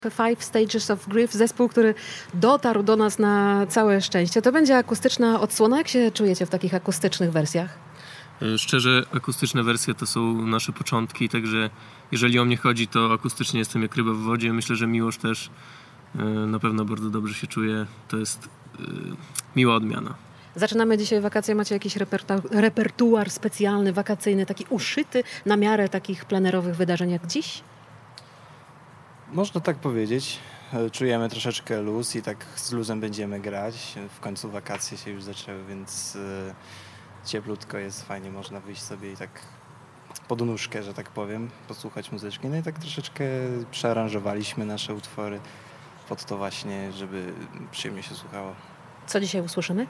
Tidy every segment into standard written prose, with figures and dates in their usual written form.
Five Stages of Grief, zespół, który dotarł do nas na całe szczęście. To będzie akustyczna odsłona. Jak się czujecie w takich akustycznych wersjach? Szczerze, akustyczne wersje to są nasze początki, także jeżeli o mnie chodzi, to akustycznie jestem jak ryba w wodzie. Myślę, że Miłosz też na pewno bardzo dobrze się czuje. To jest miła odmiana. Zaczynamy dzisiaj wakacje. Macie jakiś repertuar specjalny, wakacyjny, taki uszyty na miarę takich plenerowych wydarzeń jak dziś? Można tak powiedzieć. Czujemy troszeczkę luz i tak z luzem będziemy grać. W końcu wakacje się już zaczęły, więc cieplutko jest, fajnie można wyjść sobie i tak pod nóżkę, że tak powiem, posłuchać muzyczki. No i tak troszeczkę przearanżowaliśmy nasze utwory pod to właśnie, żeby przyjemnie się słuchało. Co dzisiaj usłyszymy?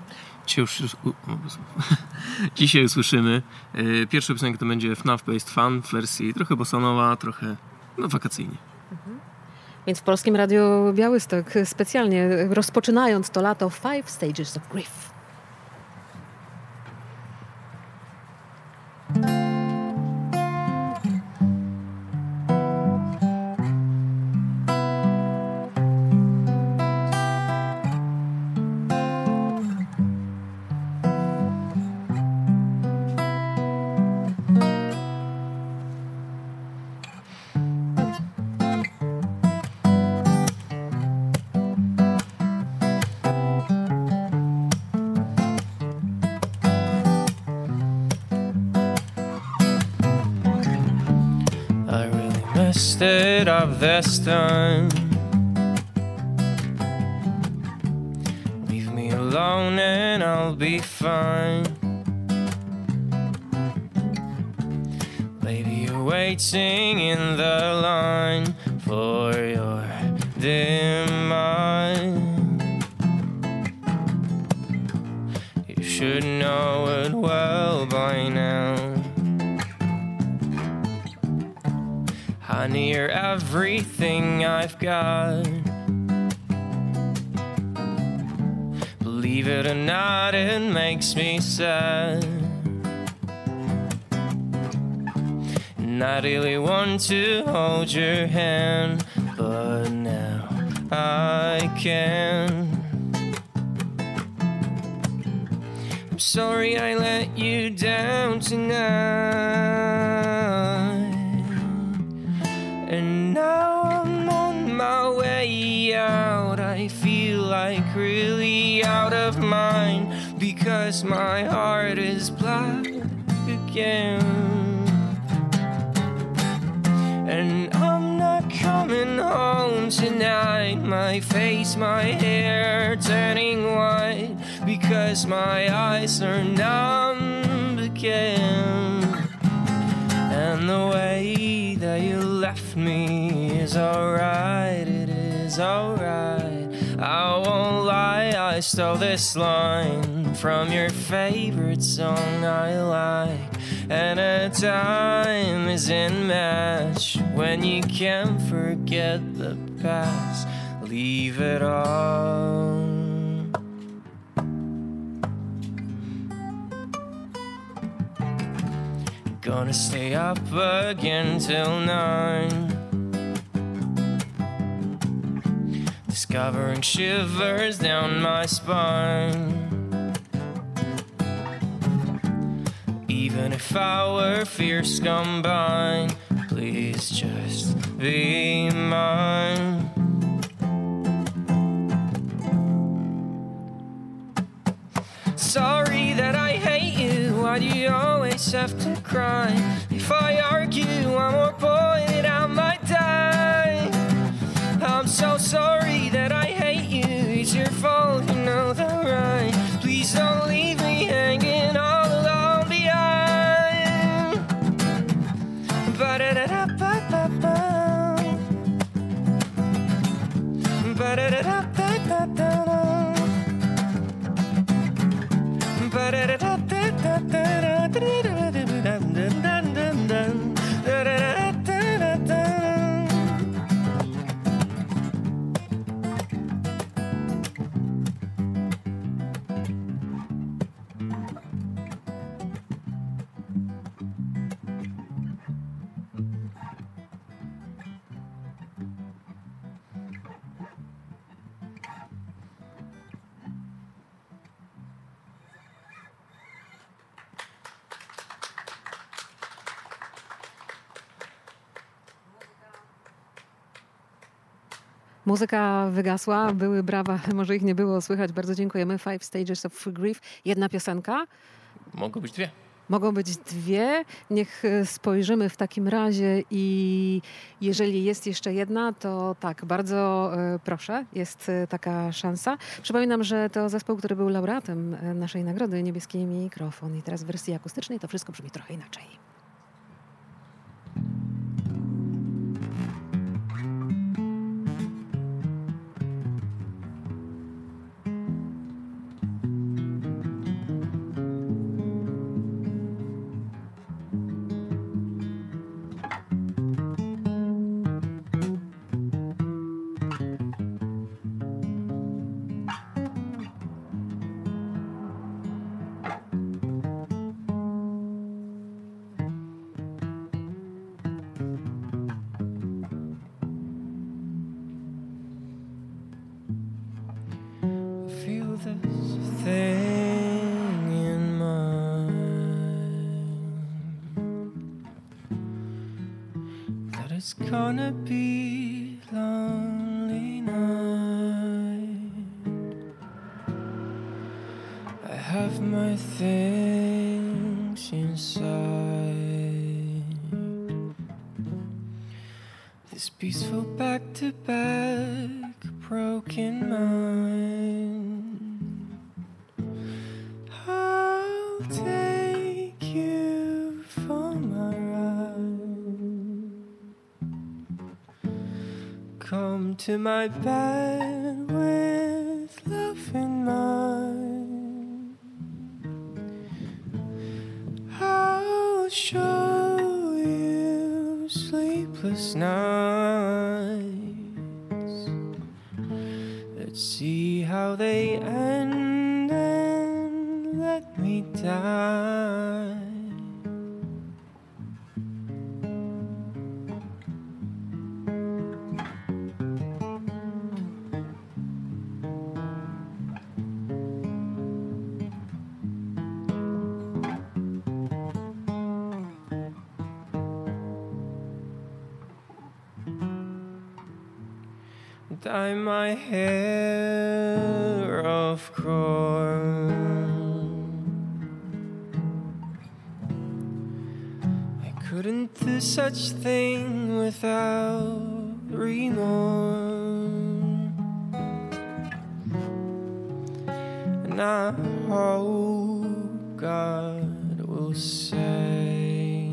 Dzisiaj usłyszymy. Pierwsza piosenka to będzie FNAF Based Fun w wersji trochę bossanowa, trochę wakacyjnie. Więc w Polskim Radiu Białystok specjalnie rozpoczynając to lato Five Stages of Grief. Instead of this time, leave me alone and I'll be fine. Baby, you're waiting in the line for your demise. You should know it well by now. Honey, you're everything I've got. Believe it or not, it makes me sad. And I really want to hold your hand, but now I can't. I'm sorry I let you down tonight. And now I'm on my way out. I feel like really out of mind, because my heart is black again. And I'm not coming home tonight. My face, my hair turning white, because my eyes are numb again. And the way that you left me is alright, it is alright. I won't lie, I stole this line from your favorite song I like. And a time isn't match when you can't forget the past. Leave it all. Gonna stay up again till 9, discovering shivers down my spine. Even if our fears combine, please just be mine. Sorry that I hate you, why do you always have to cry? If I argue, I'm more pointed, I might die. I'm so sorry that I hate you, it's your fault, you know that right. Please don't leave me hanging all alone behind. Ba-da-da-da-ba-ba-ba. Ba-da-da-da-ba-ba-ba. Muzyka wygasła, były brawa, może ich nie było słychać. Bardzo dziękujemy. 5 Stages of Grief. Jedna piosenka. Mogą być 2. Mogą być 2. Niech spojrzymy w takim razie i jeżeli jest jeszcze jedna, to tak, bardzo proszę, jest taka szansa. Przypominam, że to zespół, który był laureatem naszej nagrody Niebieski Mikrofon i teraz w wersji akustycznej to wszystko brzmi trochę inaczej. Feel this thing in mine that it's gonna be lonely night. I have my things inside this peaceful back-to-back broken mind. I'll take you for my ride. Come to my bed with love in mind. I'll show you sleepless nights. Let's see how they end and let me die. Dye my hair of corn. I couldn't do such thing without remorse. And I hope God will say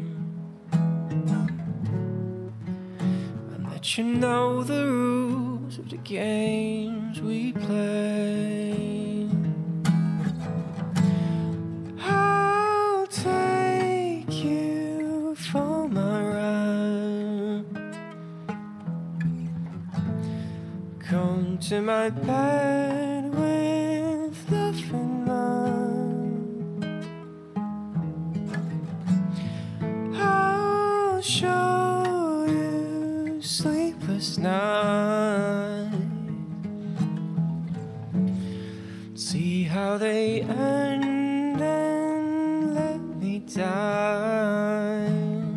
and let you know the rules of the games we play. I'll take you for my ride. Come to my bed with love in mind. I'll show you sleepless nights. See how they end and let me die.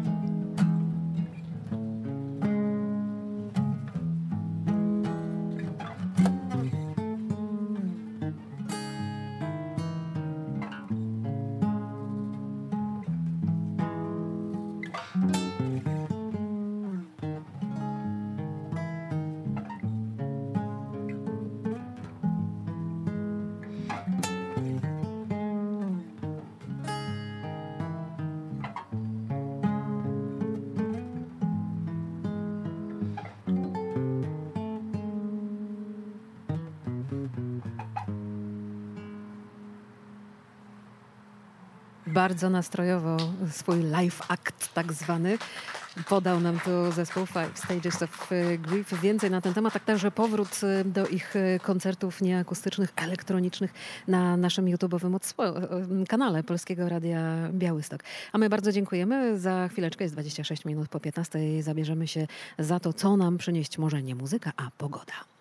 Bardzo nastrojowo swój live act tak zwany podał nam tu zespół 5 Stages of Grief. Więcej na ten temat, tak także powrót do ich koncertów nieakustycznych, elektronicznych na naszym YouTube'owym kanale Polskiego Radia Białystok. A my bardzo dziękujemy. Za chwileczkę, jest 26 minut po 15. Zabierzemy się za to, co nam przynieść może nie muzyka, a pogoda.